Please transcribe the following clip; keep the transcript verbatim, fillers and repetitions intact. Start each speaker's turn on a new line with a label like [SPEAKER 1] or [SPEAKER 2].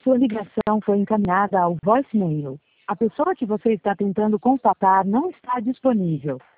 [SPEAKER 1] Sua ligação foi encaminhada ao voicemail. A pessoa que você está tentando contatar não está disponível.